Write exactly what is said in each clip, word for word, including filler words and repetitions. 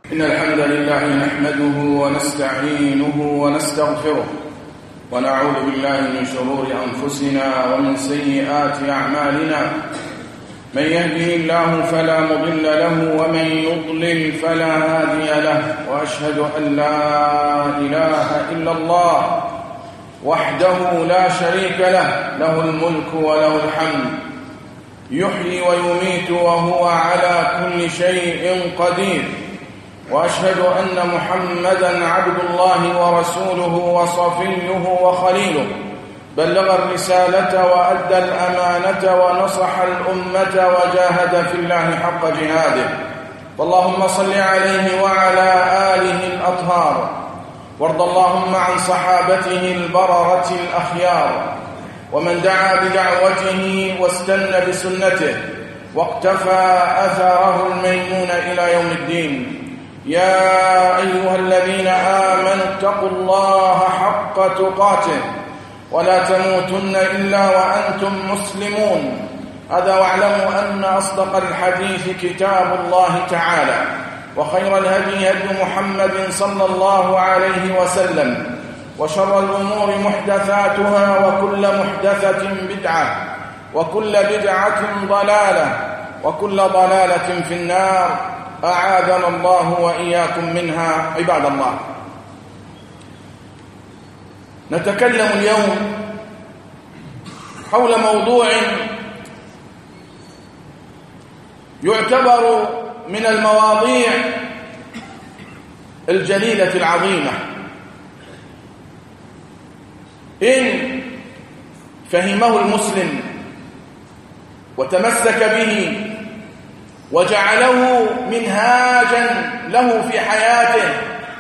إن الحمد لله نحمده ونستعينه ونستغفره ونعوذ بالله من شرور أنفسنا ومن سيئات أعمالنا. من يهده الله فلا مضل له ومن يضلل فلا هادي له، وأشهد أن لا إله إلا الله وحده لا شريك له، له الملك وله الحمد، يحيي ويميت وهو على كل شيء قدير. وأشهد أن محمدًا عبد الله ورسوله وصفيه وخليله، بلغ الرسالة وأدى الأمانة ونصح الأمة وجاهد في الله حق جهاده. فاللهم صل عليه وعلى آله الأطهار، وارض اللهم عن صحابته البررة الأخيار، ومن دعا بدعوته واستنى بسنته واقتفى أثره الميمون إلى يوم الدين. يا أيها الذين آمنوا اتقوا الله حق تقاته ولا تموتن إلا وأنتم مسلمون. هذا واعلموا أن أصدق الحديث كتاب الله تعالى، وخير الهدي هدي محمد صلى الله عليه وسلم، وشر الأمور محدثاتها، وكل محدثة بدعة، وكل بدعة ضلالة، وكل ضلالة في النار. أعاذنا الله وإياكم منها. عباد الله، نتكلم اليوم حول موضوع يعتبر من المواضيع الجليلة العظيمة إن فهمه المسلم وتمسك به وجعله منهاجا له في حياته،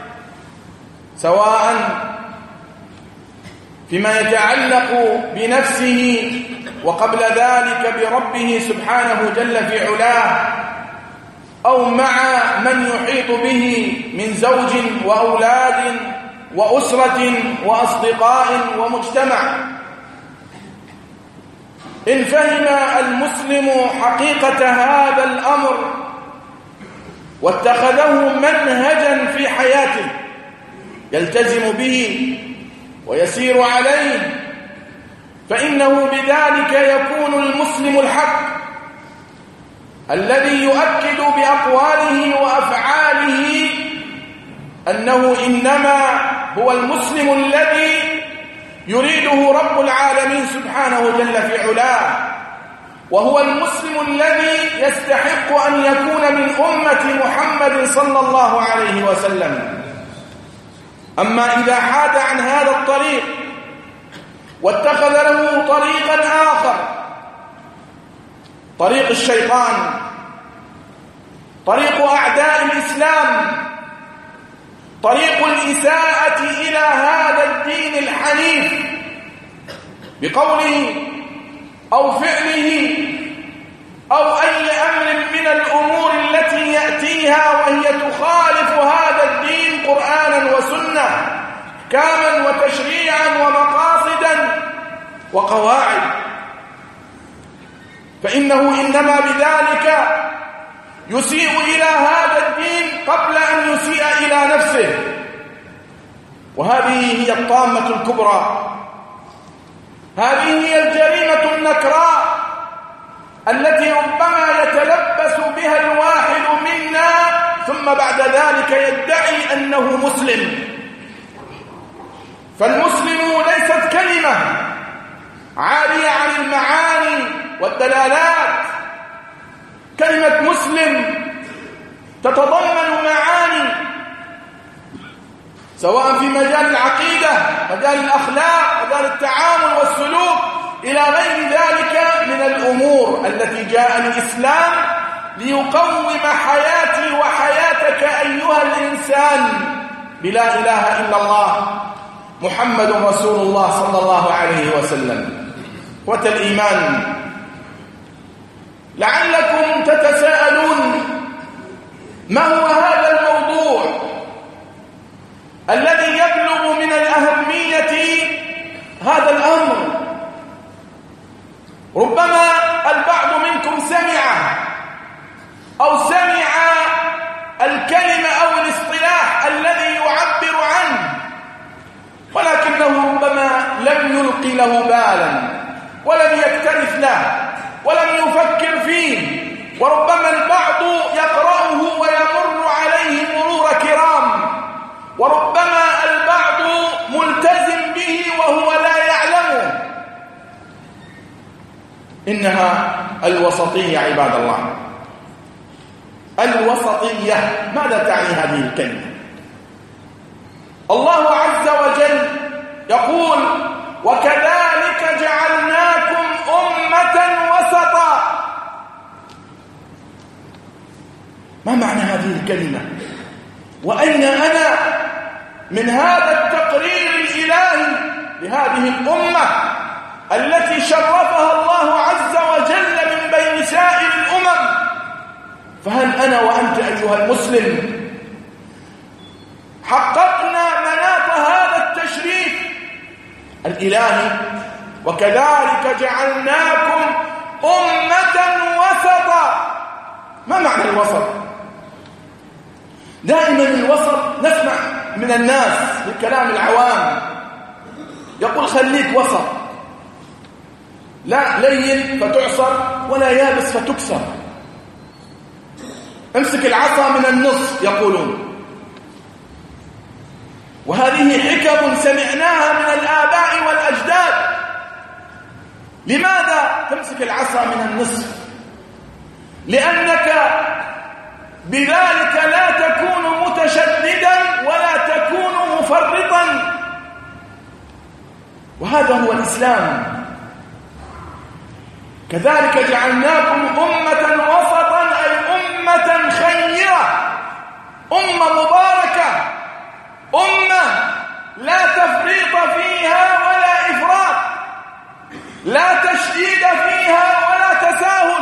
سواء فيما يتعلق بنفسه وقبل ذلك بربه سبحانه جل في علاه، أو مع من يحيط به من زوج وأولاد وأسرة وأصدقاء ومجتمع. إن فهم المسلم حقيقة هذا الأمر واتخذه منهجا في حياته يلتزم به ويسير عليه، فإنه بذلك يكون المسلم الحق الذي يؤكد بأقواله وأفعاله أنه إنما هو المسلم الذي يريده رب العالمين سبحانه جل في علاه، وهو المسلم الذي يستحق أن يكون من أمة محمد صلى الله عليه وسلم. أما إذا حاد عن هذا الطريق واتخذ له طريقا آخر، طريق الشيطان، طريق أعداء الإسلام، طريق الإساءة إلى هذا الدين الحنيف بقوله أو فعله أو أي أمر من الأمور التي يأتيها وهي تخالف هذا الدين قرآنا وسنة، أحكاما وتشريعا ومقاصدا وقواعد، فإنه إنما بذلك يسيء إلى هذا الدين قبل أن يسيء إلى نفسه. وهذه هي الطامة الكبرى، هذه هي الجريمة النكراء التي ربما يتلبس بها الواحد منا ثم بعد ذلك يدعي أنه مسلم. فالمسلم ليست كلمة عارية عن المعاني والدلالات، كلمة مسلم تتضمن معاني سواء في مجال العقيدة، مجال الأخلاق، مجال التعامل والسلوك، إلى غير ذلك من الأمور التي جاء الإسلام ليقوم حياتي وحياتك أيها الإنسان بلا إله إلا الله محمد رسول الله صلى الله عليه وسلم. إخوة الإيمان، لعلكم تتساءلون ما هو هذا الموضوع الذي يبلغ من الأهمية هذا الأمر؟ ربما البعض منكم سمع أو سمع الكلمة أو إنها الوسطية عباد الله. الوسطية ماذا تعني هذه الكلمة؟ الله عز وجل يقول وكذلك جعلناكم أمة وسطا. ما معنى هذه الكلمة؟ وأين أنا من هذا التقرير الإلهي لهذه الأمة التي شرفها الله عز وجل من بين سائر الأمم؟ فهل أنا وأنت أيها المسلم حققنا مناط هذا التشريف الإلهي؟ وكذلك جعلناكم أمة وسطا. ما معنى الوسط؟ دائما الوسط نسمع من الناس بالكلام العوام يقول خليك وسط، لا لين فتعصر ولا يابس فتكسر، امسك العصا من النص يقولون. وهذه حكم سمعناها من الآباء والأجداد. لماذا تمسك العصا من النصف؟ لأنك بذلك لا تكون متشددا ولا تكون مفرطا، وهذا هو الإسلام. كذلك جعلناكم أمة وسطا أي أمة خيرة، أمة مباركة، أمة لا تفريط فيها ولا إفراط، لا تشديد فيها ولا تساهل.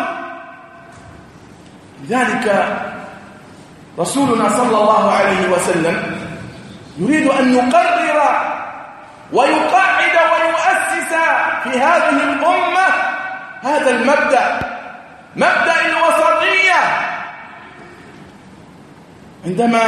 لذلك رسولنا صلى الله عليه وسلم يريد أن يقرر ويقعد ويؤسس في هذه الأمة هذا المبدأ، مبدأ الوسطية. عندما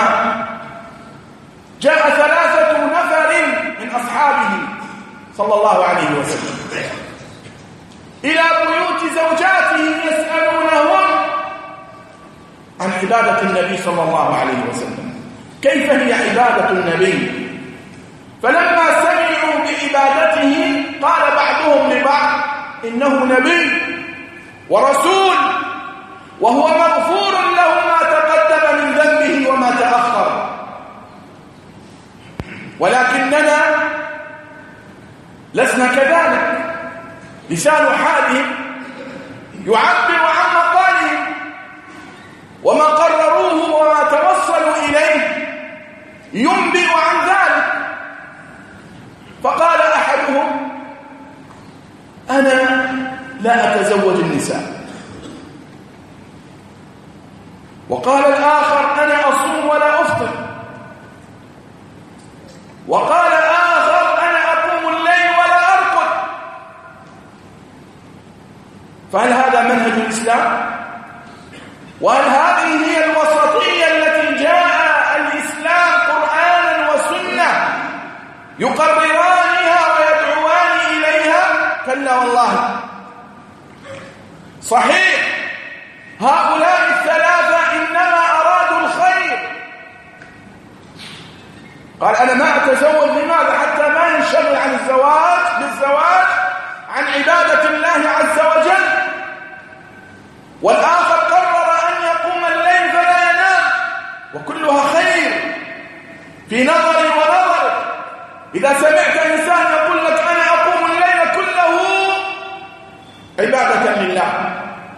جاء ثلاثة نفر من أصحابه صلى الله عليه وسلم إلى بيوت زوجاتهم يسألونهن عن عبادة النبي صلى الله عليه وسلم، كيف هي عبادة النبي؟ فلما سمعوا بعبادته قال بعضهم لبعض إنه نبي ورسول وهو مغفور له ما تقدم من ذنبه وما تأخر، ولكننا لسنا كذلك. لسان حالهم يعبر عن مقالهم وما قرروه وما توصلوا إليه ينبئ عن ذلك. فقال أحدهم أنا لا أتزوج النساء، وقال الآخر أنا أصوم ولا أفطر، وقال آخر أنا أقوم الليل ولا أرقد. فهل هذا منهج الإسلام؟ وهل هذه هي الوسطية التي جاء الإسلام قرآنا وسنة يقررانها ويدعوان إليها؟ كلا والله. صحيح هؤلاء الثلاثة إنما أرادوا الخير. قال أنا ما أتزوج، لماذا؟ حتى ما ينشغل عن الزواج بالزواج عن عبادة الله عز وجل. والآخر قرر أن يقوم الليل فلا ينام، وكلها خير في نظري ونظرك. إذا سمعت إنسان يقول لك أنا أقوم الليل كله عبادة لله،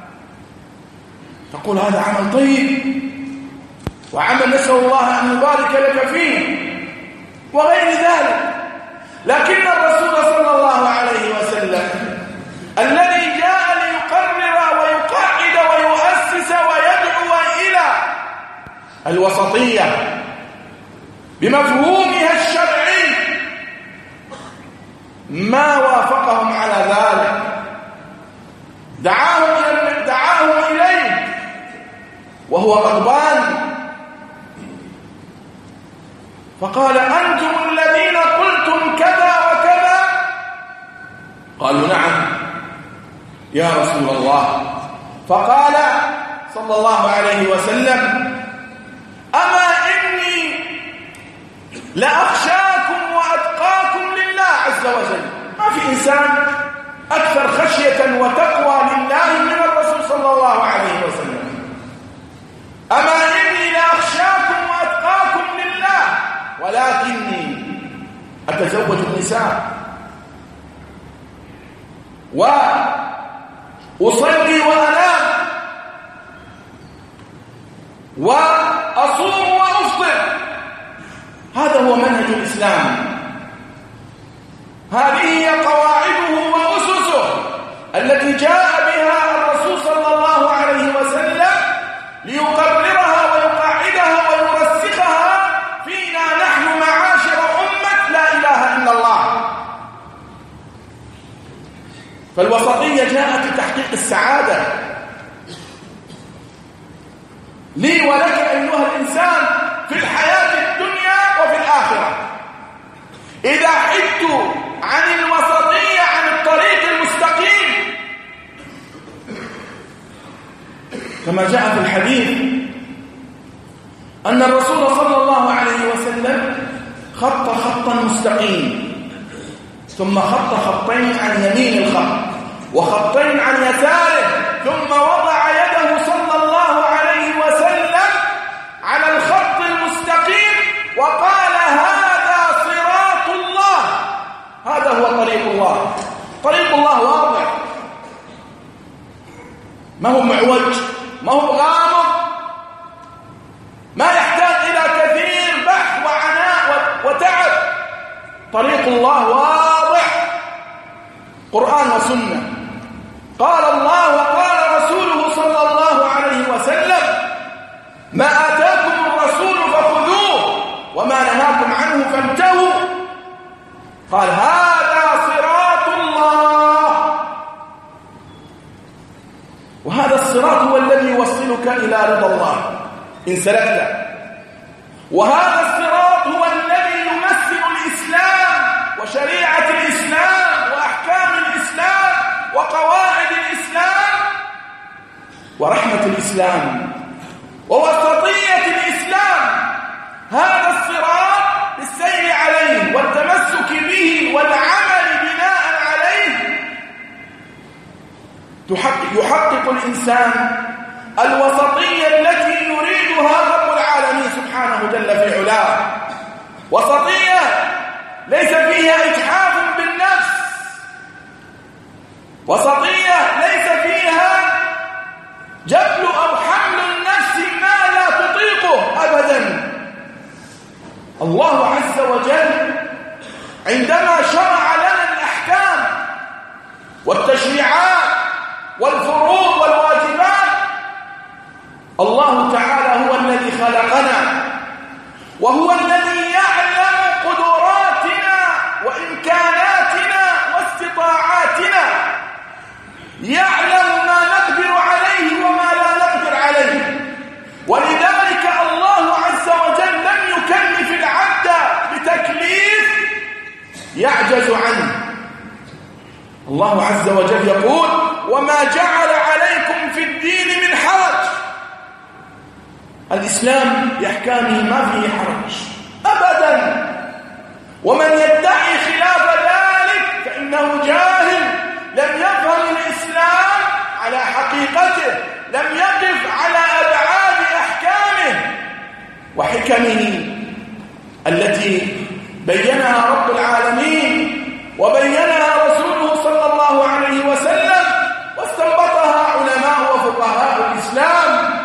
تقول هذا عمل طيب وعمل نسأل الله أن يبارك لك فيه وغير ذلك. لكن الرسول صلى الله عليه وسلم الذي جاء ليقرر ويقعد ويؤسس ويدعو إلى الوسطية بمفهومها الشرعي ما وافقهم على ذلك، دعاهم دعاهم إليه وهو غضبان، فقال أنتم الذين قلتم كذا وكذا؟ قالوا نعم يا رسول الله. فقال صلى الله عليه وسلم أما إني لأخشاكم وأتقاكم لله عز وجل. ما في إنسان أكثر خشية وتقوى لله من الرسول صلى الله عليه وسلم. أما إني لأخشاكم وأتقاكم لله ولكني أتزوج النساء وأصلي وأنام وأصوم وأفطر. هذا هو منهج الإسلام، هذه هي قواعده وأسسه التي جاء بها الرسول صلى الله عليه وسلم ليقررها ويقاعدها ويرسخها فينا نحن معاشر أمة لا إله إلا الله. فالوسطية جاءت لتحقيق السعادة لي ولك أيها الإنسان في الحياة الدنيا وفي الآخرة. إذا حدت عن الوسطية عن الطريق المستقيم كما جاء في الحديث أن الرسول صلى الله عليه وسلم خط خطا مستقيم ثم خط خطين عن يمين الخط وخطين عن يساره ثم وضع يده صلى الله عليه وسلم على الخط المستقيم وقال هذا صراط الله، هذا هو طريق الله. طريق الله واضح، ما هو معوج، ما هو غامض، ما يحتاج إلى كثير بحث وعناء وتعب. طريق الله واضح، قرآن وسنة، قال الله وقال رسوله صلى الله عليه وسلم ما آتاكم الرسول فخذوه وما نهاكم عنه فانتهوا. قال هذا صراط الله، وهذا الصراط هو الذي يوصلك إلى رضا الله إن سلكت، وهذا الصراط هو الذي يمثل الإسلام وشريعة الإسلام وأحكام الإسلام وقواعد الإسلام ورحمة الإسلام ووسطية الإسلام. هذا الصراط بالسير عليه والتمسك به والعمل بناء عليه يحقق الإنسان الوسطية التي يريدها رب العالمين سبحانه جل في علاه. وسطية ليس فيها إجحاف بالنفس، وسطية ليس فيها جبل أو حمل النفس ما لا تطيقه أبدا. الله عز وجل عندما شرع لنا الأحكام والتشريعات والفروض والواجبات، الله تعالى هو الذي خلقنا وهو الذي يعلم قدراتنا وإمكاناتنا واستطاعاتنا، يعلم ما نقدر عليه وما لا نقدر عليه. ولذلك الله عز وجل لم يكلف العبد بتكليف يعجز عنه. الله عز وجل يقول وما جعل عليكم في الدين من حرج. الإسلام بأحكامه ما فيه حرج أبدا، ومن يدعي خلاف ذلك فإنه جاهل، لم يفهم الإسلام على حقيقته، لم يقف على أبعاد أحكامه وحكمه التي بينها رب العالمين وبينها رسوله صلى الله عليه وسلم واستنبطها علماء وفقهاء الإسلام.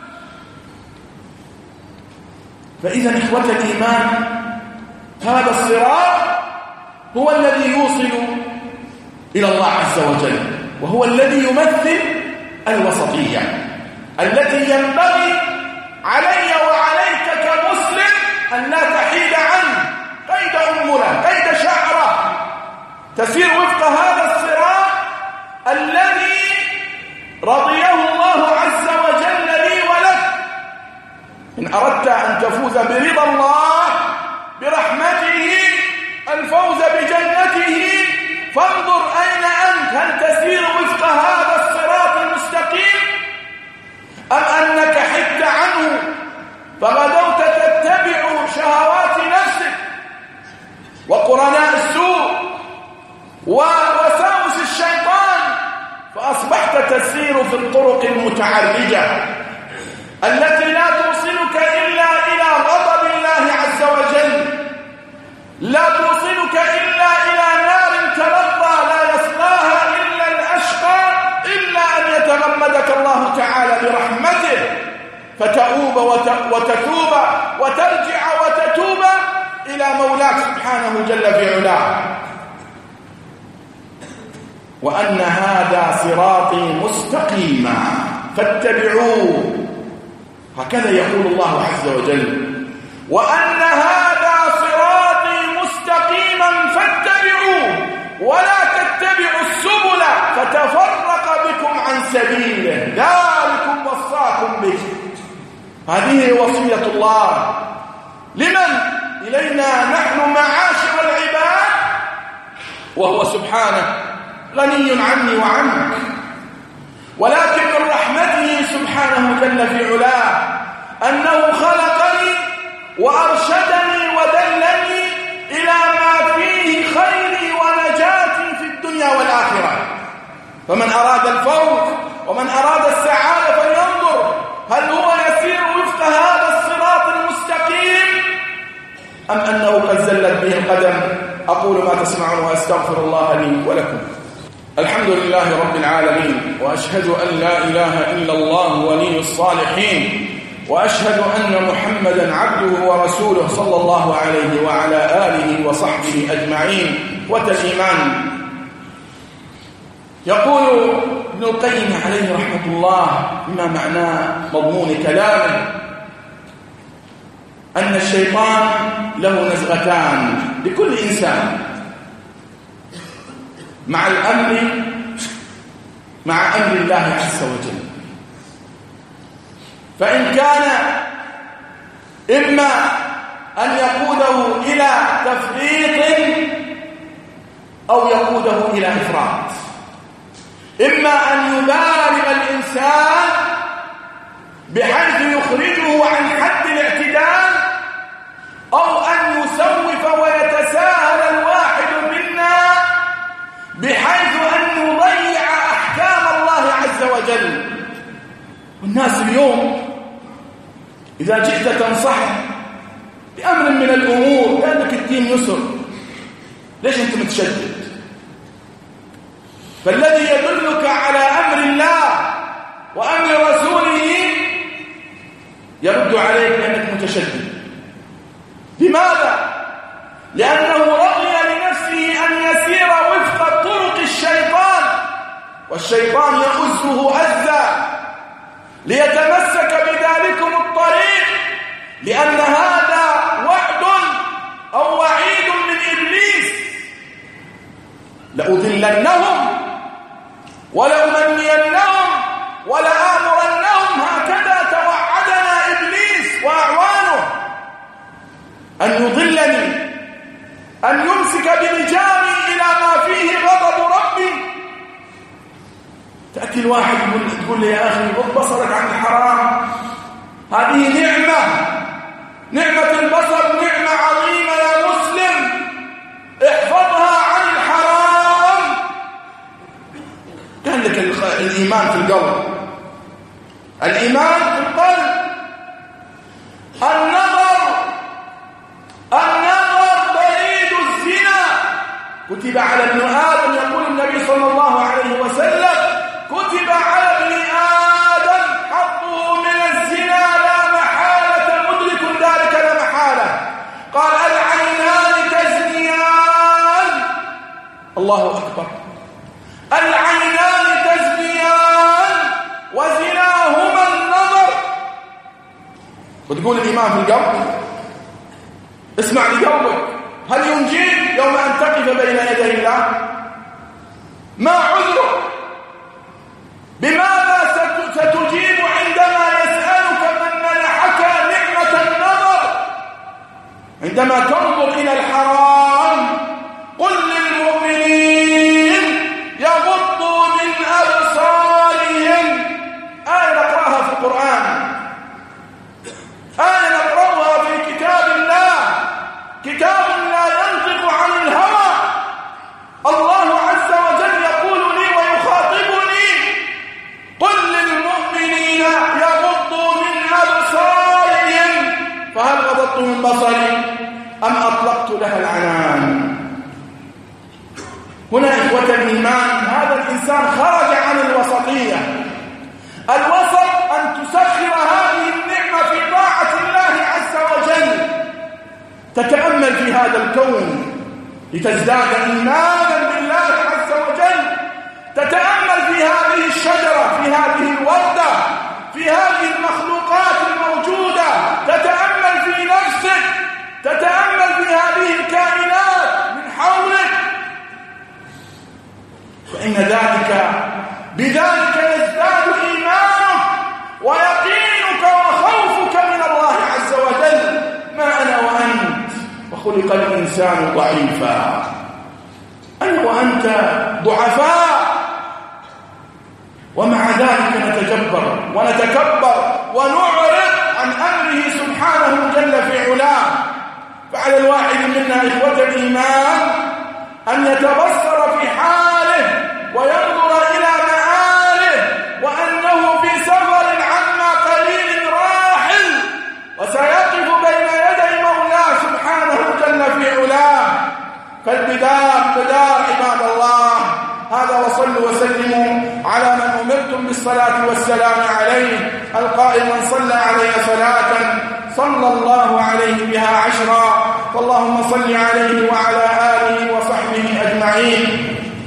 فإذا إخوة الإيمان هذا الصراط هو الذي يوصل إلى الله عز وجل، وهو الذي يمثل الوسطية التي ينبغي علي وعليك كمسلم أن لا تحيد عنه قيد أنملة قيد شعرة، تسير وفق هذا الصراط الذي رضيه الله عز وجل لي ولك. إن أردت أن تفوز برضا الله برحمته الفوز بجنته فانظر أين أنت، هل تسير وفق هذا الصراط المستقيم أم أنك حدت عنه فغدوت تتبع شهوات نفسك وقرناء السوء ووساوس الشيطان تسير في الطرق المتعرجة التي لا توصلك إلا إلى غضب الله عز وجل، لا توصلك إلا إلى نار تلظى لا يصلاها إلا الأشقى، إلا أن يتغمدك الله تعالى برحمته فتؤوب وتتوب وترجع وتتوب إلى مولاك سبحانه جل في علاه. وأن هذا صراطي مستقيما فاتبعوه، هكذا يقول الله عز وجل، وأن هذا صراطي مستقيما فاتبعوه ولا تتبعوا السبل فتفرق بكم عن سبيله ذلكم وصاكم به. هذه وصية الله لمن؟ إلينا نحن معاشر العباد، وهو سبحانه غني عني وعنك، ولكن من رحمته سبحانه جل في علاه أنه خلقني وأرشدني ودلني إلى ما فيه خيري ونجاتي في الدنيا والآخرة. فمن أراد الفوز ومن أراد السعادة فلينظر هل هو يسير وفق هذا الصراط المستقيم أم أنه قد زلت به القدم. أقول ما تسمعون وأستغفر الله لي ولكم. الحمد لله رب العالمين، وأشهد أن لا إله إلا الله ولي الصالحين، وأشهد أن محمدا عبده ورسوله صلى الله عليه وعلى آله وصحبه أجمعين. وتسليمان. يقول ابن القيم عليه رحمة الله بما معناه مضمون كلامه أن الشيطان له نزغتان لكل إنسان، مع الأمر مع أمر الله عز وجل. فإن كان إما أن يقوده إلى تفريط أو يقوده إلى إفراط، إما أن يبالغ الإنسان بحيث يخرجه عن حد الاعتدال، أو أن يسوف ويتساهل الواحد منا بحيث أن يضيع أحكام الله عز وجل. والناس اليوم إذا جئت تنصح بأمر من الأمور لأنك الدين يسر، ليش أنت متشدد؟ فالذي يدلك على أمر الله وأمر رسوله يرد عليك أنك متشدد. لماذا؟ لأنه رضي لنفسه أن يسير وفق طرق الشيطان، والشيطان يؤزه أزا ليتمسك بذلكم الطريق، لأن هذا وعد أو وعيد من إبليس. لأذلنهم ولأمنينهم ولآمرنهم، هكذا توعدنا إبليس وأعوانه، أن يضلني، أن يمسك بلجامي إلى ما فيه غضب ربي. تأتي الواحد تقول لي يا أخي غض بصرك عن الحرام، هذه نعمة، نعمة البصر نعمة عظيمة يا مسلم، احفظها عن الحرام. قال لك الإيمان في القلب، الإيمان في القلب، النظر النظر بعيد الزنا. كتب على ابن آدم، يقول النبي صلى الله عليه وسلم، كتب على ابن آدم حظه من الزنا لا محالة، مدرك ذلك لا محالة. قال العينان تزنيان، الله أكبر، العينان تزنيان وزناهما النظر. وتقول الإيمان في القلب، اسمع لقلبك، هل ينجيك يوم أن تقف بين يدي الله؟ ما عذرك؟ بماذا ستجيب عندما يسألك من منحك نعمة النظر؟ عندما تنظر إلى الحرام قل للمؤمنين يغضوا من أبصارهم. آية نقرأها في القرآن، آية نقرأها في كتاب الله، كتاب لا ينطق عن الهوى. الله عز وجل يقول لي ويخاطبني، قل أغضضت من بصري أم أطلقت لها العنان. هنا إخوة الإيمان هذا الإنسان خرج عن الوسطية. الوسط أن تسخر هذه النعمة في طاعة الله عز وجل، تتأمل في هذا الكون لتزداد إيمانا بالله عز وجل، تتأمل في هذه الشجرة، في هذه الوردة، في هذه المخلوقات الموجودة، تتأمل في نفسك، تتأمل في هذه الكائنات من حولك، فإن ذلك بذلك يزداد إيمانك ويقينك وخوفك من الله عز وجل. ما أنا وأنت وخلق الإنسان ضعيفا، أنا وأنت ضعفاء، ومع ذلك نتجبر ونتكبر ونعرض عن أمره سبحانه جل في علاه. فعلى الواحد منا إخوة الإيمان أن يتبصر في حاله وينظر إلى مآله، وأنه في سفر عما قليل راحل، وسيقف بين يدي مولاه سبحانه جل في علاه. فالبدار بدار عباد الله. هذا وصلوا وسلموا على من أمرتم بالصلاة والسلام عليه، القائل من صلى عليه صلاة صلى الله عليه بها عشرا. فاللهم صل عليه وعلى آله وصحبه أجمعين.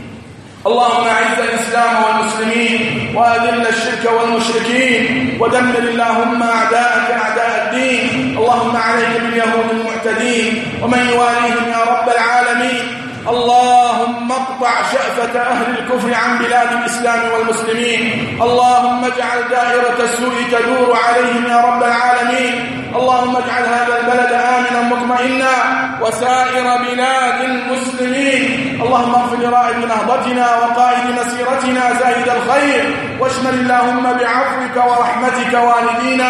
اللهم أعز الإسلام والمسلمين وأذل الشرك والمشركين ودمر اللهم أعداءك أعداء الدين. اللهم عليك باليهود المعتدين ومن يواليهم يا رب العالمين. اللهم اقطع شأفة أهل الكفر عن بلاد الإسلام والمسلمين. اللهم اجعل دائرة السوء تدور عليهم يا رب العالمين. اللهم اجعل هذا البلد آمنا مطمئنا وسائر بلاد المسلمين. اللهم اغفر لرائد نهضتنا وقائد مسيرتنا زاهد الخير، واشمل اللهم بعفوك ورحمتك والدينا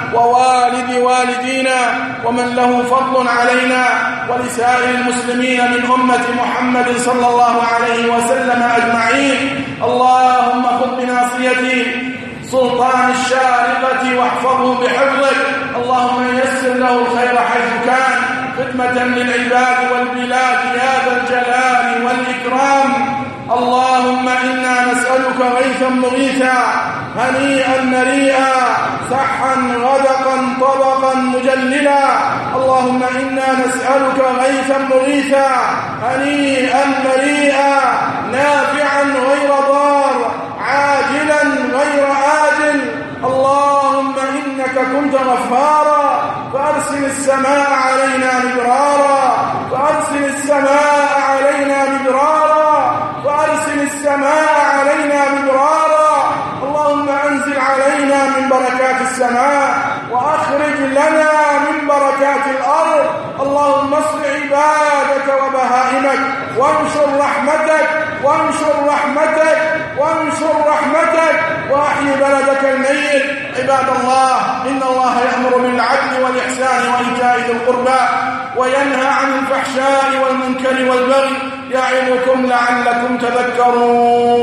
ووالد والدينا ومن له فضل علينا ولسائر المسلمين من أمة محمد صلى الله عليه وسلم أجمعين. اللهم خذ بناصيته سلطان الشارقة واحفظه بحفظك. اللهم يسر له الخير حيث كان، خدمة للعباد والبلاد يا ذا الجلال والإكرام. اللهم إنا نسألك غيثا مغيثا هنيئا مريئا سحا غدقا طبقا مجللا. اللهم إنا نسألك غيثا مغيثا هنيئا مريئا نافعا غير ضار عاجلا غير آجل. اللهم إنك كنت غفارا فأرسل السماء علينا مدرارا، فأرسل السماء علينا مدرارا، فأرسل السماء علينا مدرارا. اللهم أنزل علينا من بركات السماء وأخرج لنا من بركات الأرض. اللهم اصل عبادك وبهائمك وانشر رحمتك وانشر رحمتك وانشر رحمتك وأحيي بلدك الميت. عباد الله، إن الله يأمر بالعدل والإحسان وإيتاء ذي القربى وينهى عن الفحشاء والمنكر والبغي يعظكم لعلكم تذكرون.